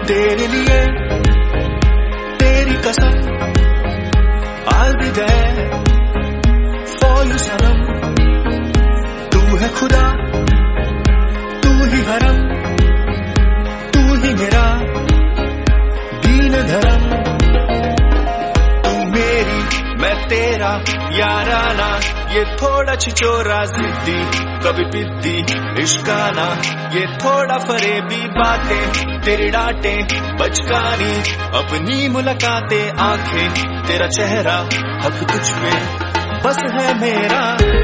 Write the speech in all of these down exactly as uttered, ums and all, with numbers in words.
तेरे लिए तेरी कसम I'll be there for you सनम तू है खुदा तू ही हरम तू ही मेरा दीन धर्म तू मेरी मैं तेरा याराना ये थोड़ा छिचोरा जिद्दी कभी पिद्दी इश्काना ये थोड़ा फरेबी बातें तेरी डांटे बचकानी अपनी मुलाकातें आंखें तेरा चेहरा हक तुझ पे बस है मेरा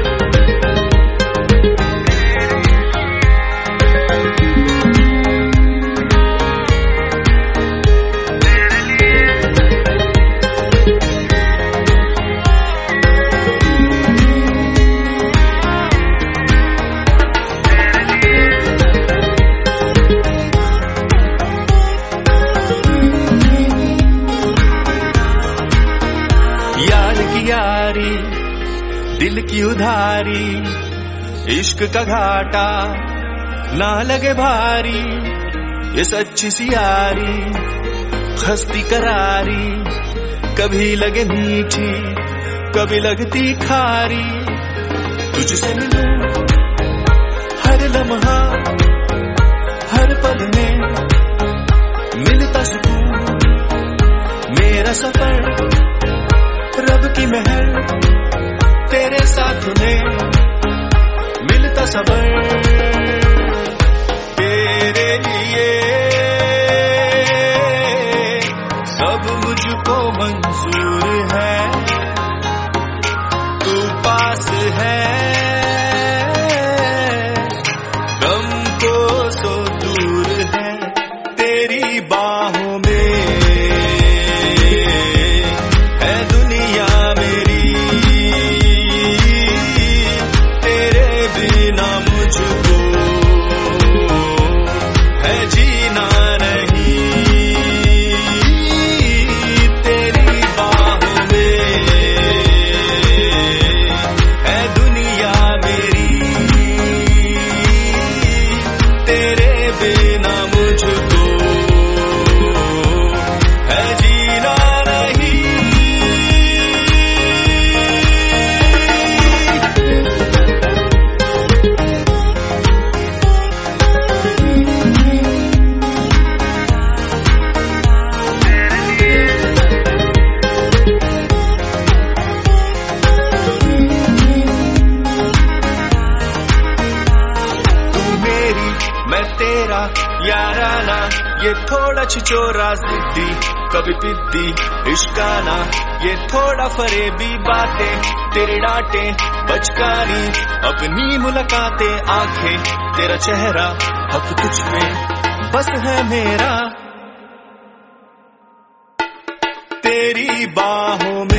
यारी दिल की उधारी इश्क का घाटा ना लगे भारी ये सच्ची सी यारी खस्ती करारी कभी लगे मीठी कभी लगती खारी तुझसे मिलूं हर लम्हा हर पल में मिलता सुकून मेरा सफर रब की महल तेरे साथ में मिलता सबर तेरे लिए सब मुझको मंजूर है तू पास है गम को सो दूर है तेरी बाहों में तेरा याराना ये थोड़ा छिचोरा जिद्दी कभी पिद्दी इश्काना ये थोड़ा फरेबी बातें तेरी डांटे बचकानी अपनी मुलाकातें आंखें तेरा चेहरा हक तुझ में बस है मेरा तेरी बाहों में